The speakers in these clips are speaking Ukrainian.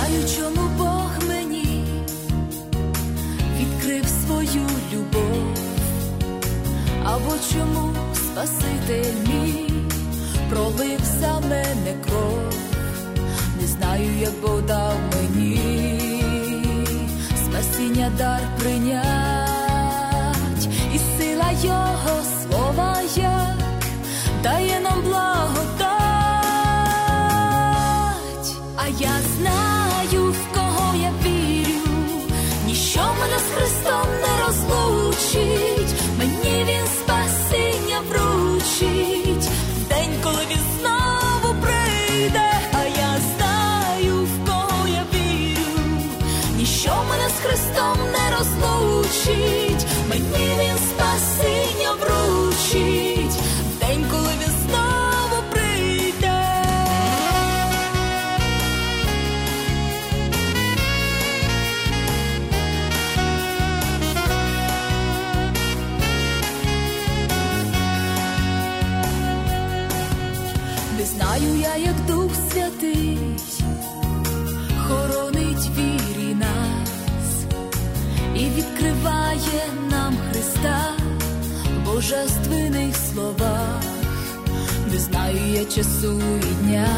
знаю, чому Бог мені відкрив свою любов, або чому Спаситель мій пролив за мене кров. Не знаю, як Бог дав мені спасіння дар прийнять, і сила Його слова як дає нам благодать. А я знаю, в кого я вірю, ніщо мене з Христом не розлучить, мені Він спасіння вручить, в день, коли Він знову прийде. А я знаю, в кого я вірю, ніщо мене з Христом не розлучить, мені Він спасіння вручить, в день, коли Він знову прийде. Не знаю я, як Дух Святий хоронить вірі нас і відкриває нам Христа в божественних словах. Не знаю я часу і дня,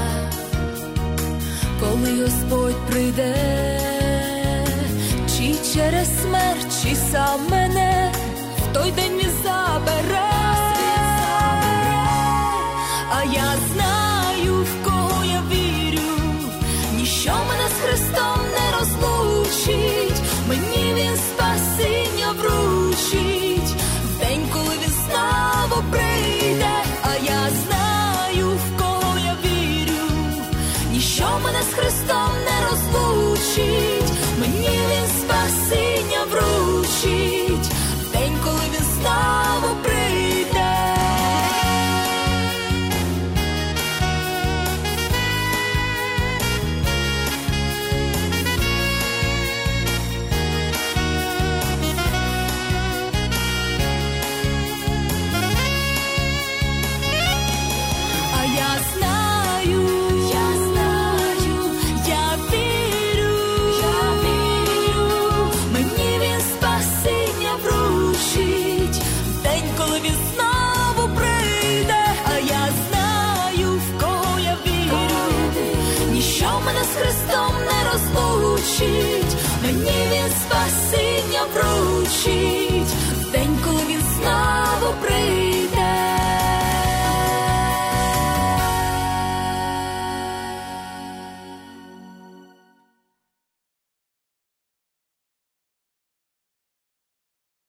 коли Господь прийде, чи через смерть, чи сам мене в той день Він забере. А я знаю, в кого я вірю, ніщо мене з Христом не розлучить, мені Він спасіння вручить, в день, коли Він знову прийде. А я знаю, в кого я вірю, ніщо мене з Христом не розлучить, мені Він спасіння вручить, в день, коли Він знову прийде. Христом не розлучить, мені Він спасіння вручить.